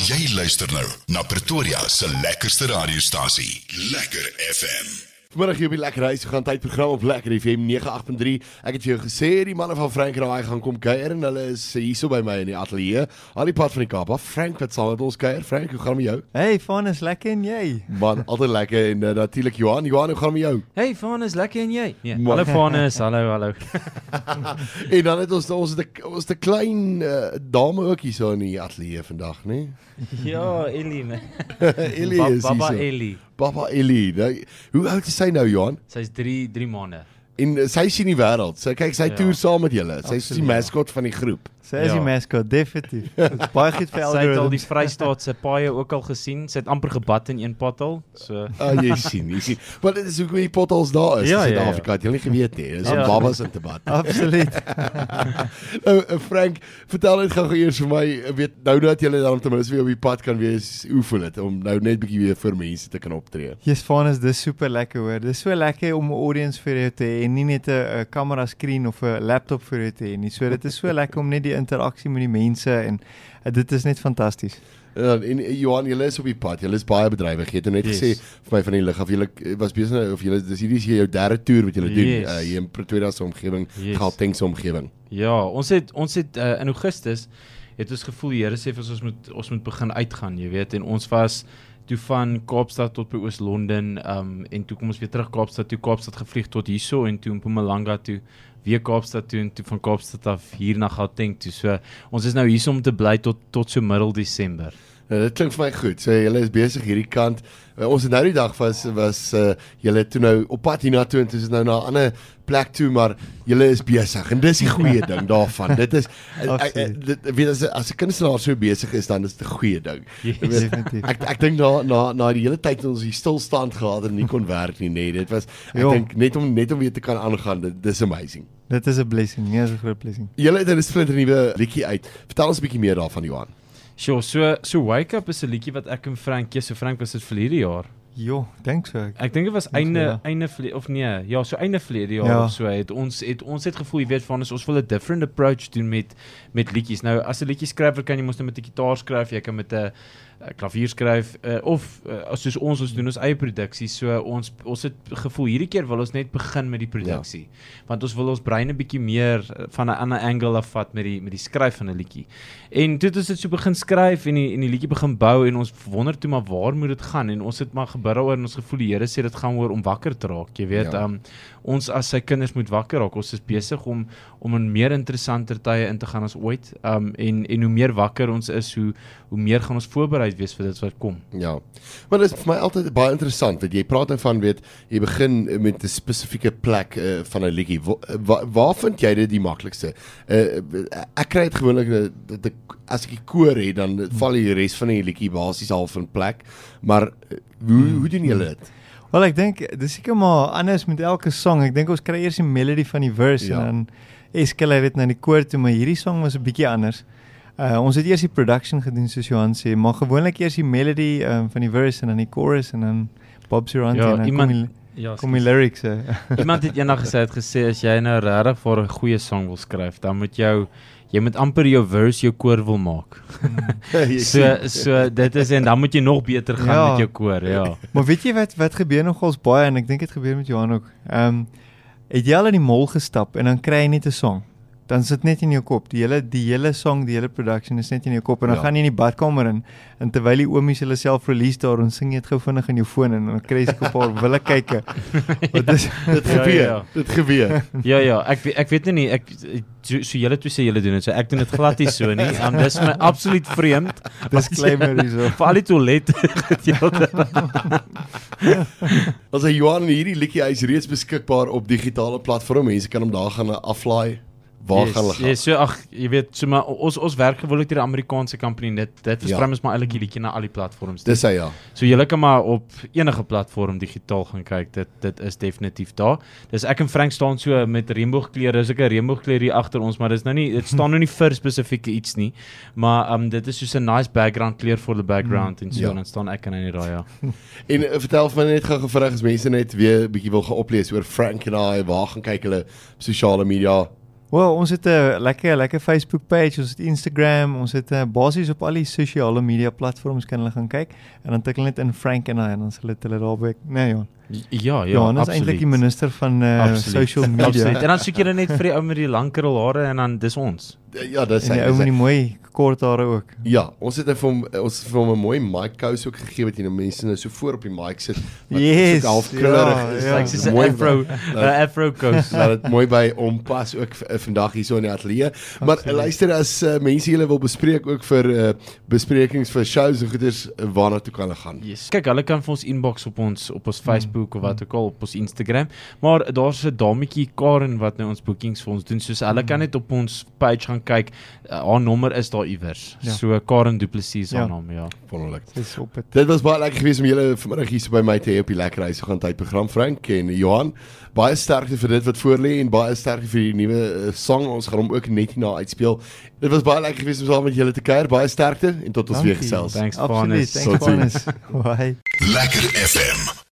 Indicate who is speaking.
Speaker 1: Jy luister nou na Pretoria se lekkerste radiostasie, Lekker FM.
Speaker 2: Vanmiddag hier op die Lekker Huis, gaan tydprogram op Lekker FM 98.3. Ek het vir jou gesê, die manne van Frank en I gaan kom kuier en hulle is hierso by my in die ateljee, al die pad van die Kaap af. Frank, wat saam met ons kuier? Frank, hoe gaan met jou?
Speaker 3: Hey, Van is lekker en jy?
Speaker 2: Man, altyd lekker en natuurlik Johan, hoe gaan met jou?
Speaker 4: Hey, Van is lekker en jy? Nee.
Speaker 2: Man.
Speaker 4: Hallo Van is, hallo.
Speaker 2: En dan het ons 'n klein dame ook hier so in die ateljee vandag, né?
Speaker 4: Ja, Ellie, man.
Speaker 2: Ellie is
Speaker 4: Baba
Speaker 2: hierso.
Speaker 4: Ellie.
Speaker 2: Baba Ellie. Nou, hoe oud is sy nou, Johan?
Speaker 4: Sy's 3 maande.
Speaker 2: En sy sien die wêreld. Sy toer saam met julle. Sy is die
Speaker 3: Absoluut.
Speaker 2: mascot van die groep.
Speaker 3: Sy is die
Speaker 4: Ja.
Speaker 3: mascot, definitief. Dit is baie goed vir
Speaker 4: Sy het al die
Speaker 3: algorithms.
Speaker 4: Vrystaatse paaie ook al gesien. Sy het amper gebad in een pad al. So
Speaker 2: Jy sien. Maar dit is hoekom die potholes daar is
Speaker 4: Ja,
Speaker 2: in
Speaker 4: ja,
Speaker 2: Suid-Afrika. Het jy nie geweet nie. Dis
Speaker 4: Ja.
Speaker 2: om babas in te bad.
Speaker 3: Absoluut.
Speaker 2: Nou, Frank, vertel net gou eers vir my, weet nou dat jy dan ten minste weer op die pad kan wees, hoe voel dit om nou net bietjie weer vir mense te kan optree?
Speaker 3: Yes, Van is dis super lekker hoor. Dis so lekker om 'n audience vir jou te hê en nie net 'n kamera skerm of 'n laptop vir jou te hê nie. So dit is so lekker om net die interaksie met die mense en dit is net fantasties.
Speaker 2: En Johan, jy is op die pad. Jy is baie bedrywig. Jy het net
Speaker 4: Yes.
Speaker 2: gesê vir my van die lig af jy was besig of jy dis hierdie is jou derde toer wat jy doen
Speaker 4: Yes.
Speaker 2: hier in Pretoria se omgewing,
Speaker 4: Yes.
Speaker 2: Gauteng se omgewing.
Speaker 4: ja, ons het in Augustus het ons gevoel die Here sê vir ons moet begin uitgaan, jy weet, en ons was toe van Kaapstad tot by Oos-London en toe kom ons weer terug Kaapstad gevlieg tot hierso en toe in Mpumalanga toe weer Kaapstad toe en toe van Kaapstad af hier na Gauteng toe. So ons is nou hier om te bly tot so middel Desember.
Speaker 2: Nou, dit klink vir my goed. So julle is besig hierdie kant. Ons het nou die dag was julle toe nou op pad hiernatoe en toe is nou na 'n ander plek toe, maar julle is besig en dis die goeie ding daarvan. Dit is weet as 'n kunstenaar so besig is dan is dit 'n goeie ding.
Speaker 4: Yes.
Speaker 2: Jy weet,
Speaker 3: Definitief.
Speaker 2: Ek dink na die hele tyd het ons hier stilstand gehad en nie kon werk nie, nee. Dit was ek
Speaker 3: Ja.
Speaker 2: dink net om weer te kan aangaan, dis amazing.
Speaker 3: Dit is 'n blessing, nie, is 'n groot blessing.
Speaker 2: Julle het 'n splinter nuwe liedjie uit. Vertel ons 'n bietjie meer daarvan, Johan.
Speaker 4: Sure, so Wake Up is 'n liedjie wat ek en Frank, so Frank was dit verlede jaar.
Speaker 3: Jo, dink so.
Speaker 4: Ek dink dit was einde verlede of nee, ja, so einde verlede jaar
Speaker 3: Ja.
Speaker 4: of so het ons gevoel, jy weet, van ons wil 'n different approach doen met liedjies. Nou as 'n liedjie skrywer kan jy mos net met 'n gitaar skryf, jy kan met 'n klavier skryf of soos ons doen ons eie produksie. So ons het gevoel hierdie keer wil ons net begin met die produksie. Want ons wil ons brein 'n bietjie meer van 'n ander angle afvat met die skryf van 'n liedjie. En toe het ons dit so begin skryf en die liedjie begin bou en ons wonder toe maar waar moet dit gaan en ons het maar gebid daaroor en ons gevoel die Here sê dit gaan oor om wakker te raak, jy weet.
Speaker 2: Ja.
Speaker 4: Ons as sy kinders moet wakker raak. Ons is besig om in meer interessanter tye in te gaan as ooit. En hoe meer wakker ons is, hoe meer gaan ons voorbereid wees vir dit wat kom.
Speaker 2: Ja. Maar dit is vir my altyd baie interessant, want jy praat nou van jy begin met 'n spesifieke plek van 'n liedjie. Waar vind jy dit die maklikste? Ek kry dit gewoonlik as ek die koor het, dan val die res van die liedjie basies half in plek. Maar hoe doen julle dit?
Speaker 3: Wel, ek dink dis seker maar anders met elke song. Ek dink ons kry eers die melody van die verse
Speaker 2: Ja.
Speaker 3: en dan escalate dit na die koor toe, maar hierdie song was 'n bietjie anders. Ons het eers die production gedoen soos Johan sê, maar gewoonlik eers die melody van die verse en dan die chorus en dan Bob Siranti
Speaker 4: Ja,
Speaker 3: en dan
Speaker 4: iemand-
Speaker 3: kom die lyrics.
Speaker 4: Iemand het eendag gesê as jy nou regtig vir 'n goeie song wil skryf, dan moet jy moet amper jou verse jou koor wil maak.
Speaker 2: Jy sien.
Speaker 4: So dit is en dan moet jy nog beter gaan
Speaker 3: Ja.
Speaker 4: met jou koor, ja.
Speaker 3: Maar weet jy wat gebeur nogals baie en ek dink dit gebeur met Johan ook. Het jy al in die mall gestap en dan kry jy net 'n song. Dan sit net in jou kop. Die hele song, die hele production is net in jou kop en dan
Speaker 2: Ja.
Speaker 3: gaan jy in die badkamer in en terwyl die oomies hulle self release daar en sing jy dit gou vinnig in jou foon en dan kry jy 'n paar wille kykke. Wat is
Speaker 2: Dit gebeur. Dit gebeur.
Speaker 4: Ja, ek weet nie so julle twee sê julle doen dit, so ek doen dit glad nie so nie. Dis my absoluut vreemd.
Speaker 3: disclaimer hierso.
Speaker 4: Vir al die toilet.
Speaker 2: As hy Johan hierdie liedjie hy is reeds beskikbaar op digitale platforms. Mense kan hom daar gaan aflaai. Waar gaan hulle gaan?
Speaker 4: Yes, so jy weet, so maar ons werk gewoonlik deur 'n Amerikaanse company dit versprei ons maar eintlik die liedjie na al die platforms.
Speaker 2: Dis hy ja.
Speaker 4: So julle kan maar op enige platform digitaal gaan kyk. Dit is definitief daar. Dis ek en Frank staan so met reënboogkleure. Dis 'n reënboogkleur hier agter ons, maar dis nou nie dit staan nou nie vir spesifieke iets nie. Maar dit is soos 'n nice background kleur for the background en so
Speaker 2: Ja.
Speaker 4: dan staan ek en hy net daar ja.
Speaker 2: En vertel vir my net gou as mense net weer 'n bietjie wil gaan oplees oor Frank en I, waar gaan kyk hulle op sosiale media?
Speaker 3: Wel, ons het 'n lekker Facebook page, ons het Instagram, ons het basies op al die sosiale media platforms kan hulle gaan kyk en dan tik hulle net in Frank en I en dan sal hulle daarby. Nee, Johan.
Speaker 4: Ja,
Speaker 3: Johan is eintlik die minister van social media.
Speaker 4: Absoluut. En dan soek jy net vir die ou met die lang krul hare en dan dis ons.
Speaker 2: Ja, dis
Speaker 3: En die ou met die mooi kort hare ook.
Speaker 2: Ja, ons het vir hom 'n mooi mic kous ook gegee wat jy nou mense nou so voor op die mic sit.
Speaker 3: Yes,
Speaker 2: half krullerig
Speaker 3: ja,
Speaker 2: is.
Speaker 3: ja.
Speaker 4: Like soos 'n
Speaker 2: Mooi
Speaker 4: afro coast.
Speaker 2: Laat dit mooi by onpas ook vandag hier so in die ateljee. Maar luister as mense julle wil bespreek ook vir besprekings vir shows en goeders waarna toe kan hulle gaan.
Speaker 4: Yes. Kyk, hulle kan vir ons inbox op ons Facebook of wat ook al op ons Instagram. Maar daar's 'n dametjie Karen wat nou ons bookings vir ons doen. Soos hulle kan net op ons page gaan kyk. Haar nommer is daar iewers.
Speaker 3: Ja.
Speaker 4: So Karen Duplessis haar
Speaker 3: Ja.
Speaker 4: naam, ja.
Speaker 2: Wonderlik.
Speaker 3: Dis op dit.
Speaker 2: Dit was baie lekker geweest om julle vanmiddag hier so by my te hê op die Lekker Huis gaan tydprogram Frank en Johan. Baie sterkte vir dit wat voor lê en baie sterkte vir die nuwe song. Ons gaan hom ook net hierna uitspeel. Dit was baie lekker geweest om saam met julle te kuier. Baie sterkte en tot ons weer gesels.
Speaker 4: Thanks,
Speaker 3: Absoluut.
Speaker 4: Vanus.
Speaker 3: Thanks, Vanus. Bye.
Speaker 1: Lekker FM.